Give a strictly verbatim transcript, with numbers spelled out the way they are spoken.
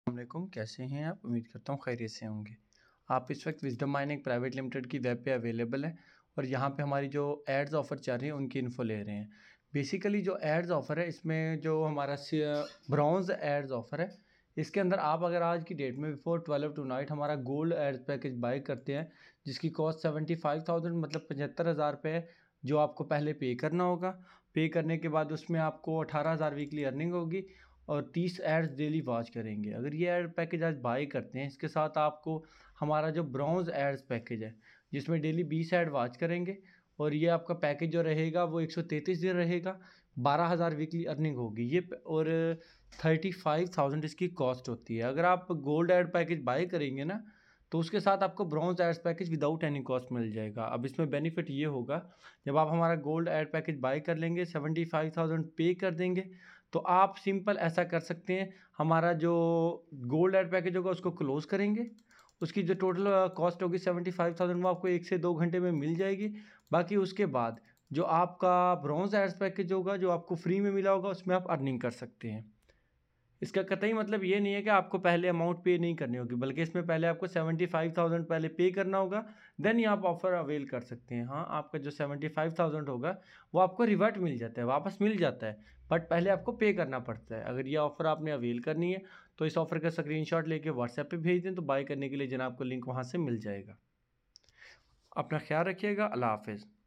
वालेकुम, कैसे हैं आप? उम्मीद करता हूँ खैरियत से होंगे। आप इस वक्त विज़डम माइनिंग प्राइवेट लिमिटेड की वेब पे अवेलेबल है और यहाँ पे हमारी जो एड्स ऑफ़र चल रही हैं उनकी इन्फो ले रहे हैं। बेसिकली जो एड्स ऑफ़र है इसमें जो हमारा ब्रॉन्ज़ एड्स ऑफ़र है, इसके अंदर आप अगर आज की डेट में बिफोर ट्वेल्व टू नाइट हमारा गोल्ड एड्स पैकेज बाई करते हैं, जिसकी कॉस्ट सेवेंटी फाइव थाउजेंड मतलब पचहत्तर हज़ार रुपये है, जो आपको पहले पे करना होगा। पे करने के बाद उसमें आपको अठारह हज़ार वीकली अर्निंग होगी और तीस एड्स डेली वॉच करेंगे। अगर ये एड पैकेज आज बाई करते हैं, इसके साथ आपको हमारा जो ब्रॉन्ज़ एड्स पैकेज है, जिसमें डेली बीस एड वॉच करेंगे और ये आपका पैकेज जो रहेगा वो एक सौ तैंतीस दिन रहेगा, बारह हज़ार वीकली अर्निंग होगी ये और थर्टी फाइव थाउजेंड इसकी कॉस्ट होती है। अगर आप गोल्ड एड पैकेज बाई करेंगे ना, तो उसके साथ आपको bronze ads package without any cost मिल जाएगा। अब इसमें बेनिफिट ये होगा, जब आप हमारा गोल्ड एड पैकेज बाई कर लेंगे, सेवेंटी फाइव थाउजेंड पे कर देंगे, तो आप सिंपल ऐसा कर सकते हैं, हमारा जो गोल्ड एड पैकेज होगा उसको क्लोज़ करेंगे। उसकी जो टोटल कॉस्ट होगी सेवेंटी फाइव थाउजेंड वो आपको एक से दो घंटे में मिल जाएगी। बाकी उसके बाद जो आपका ब्रॉन्ज़ एड्स पैकेज होगा, जो आपको फ्री में मिला होगा, उसमें आप अर्निंग कर सकते हैं। इसका कतई मतलब ये नहीं है कि आपको पहले अमाउंट पे नहीं करनी होगी, बल्कि इसमें पहले आपको सेवेंटी फाइव थाउजेंड पहले पे करना होगा, देन ही आप ऑफ़र अवेल कर सकते हैं। हाँ, आपका जो सेवेंटी फाइव थाउजेंड होगा वो आपको रिवर्ट मिल जाता है, वापस मिल जाता है, बट पहले आपको पे करना पड़ता है। अगर ये ऑफ़र आपने अवेल करनी है तो इस ऑफ़र का स्क्रीनशॉट लेके व्हाट्सएप पे भेज दें, तो बाय करने के लिए जनाब को लिंक वहाँ से मिल जाएगा। अपना ख्याल रखिएगा। अल्लाह हाफ़िज़।